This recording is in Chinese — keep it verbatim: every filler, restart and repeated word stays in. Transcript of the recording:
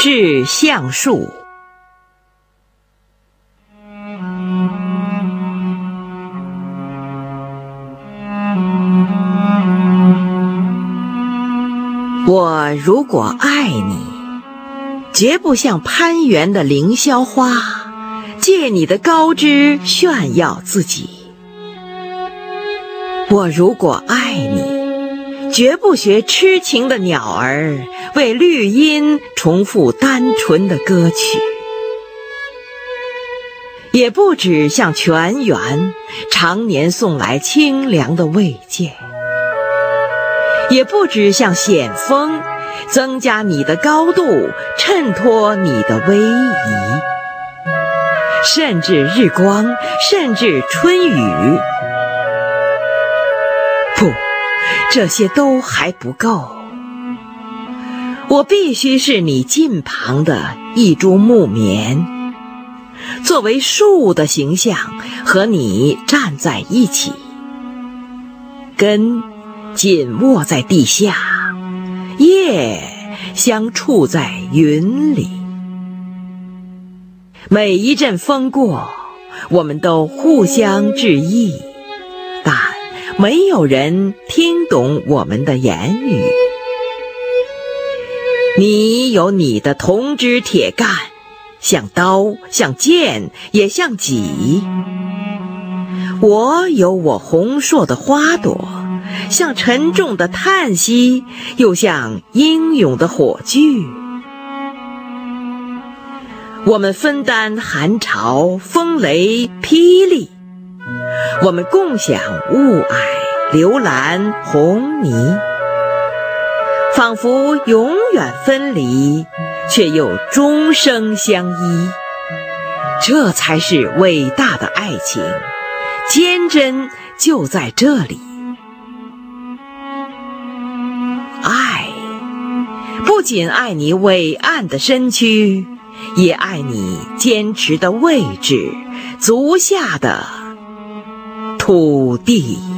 致橡树。我如果爱你，绝不像攀援的凌霄花，借你的高枝炫耀自己。我如果爱你，绝不学痴情的鸟儿，为绿荫重复单纯的歌曲，也不只向泉源常年送来清凉的慰藉，也不只向险峰增加你的高度，衬托你的威仪，甚至日光，甚至春雨。不，这些都还不够。我必须是你近旁的一株木棉，作为树的形象和你站在一起，根紧握在地下，叶相触在云里。每一阵风过，我们都互相致意，但没有人听懂我们的言语。你有你的铜枝铁干，像刀，像剑，也像戟。我有我红硕的花朵，像沉重的叹息，又像英勇的火炬。我们分担寒潮、风雷、霹雳，我们共享雾霭、流岚、红泥，仿佛永远分离，却又终生相依。这才是伟大的爱情，坚贞就在这里。爱，不仅爱你伟岸的身躯，也爱你坚持的位置，足下的土地。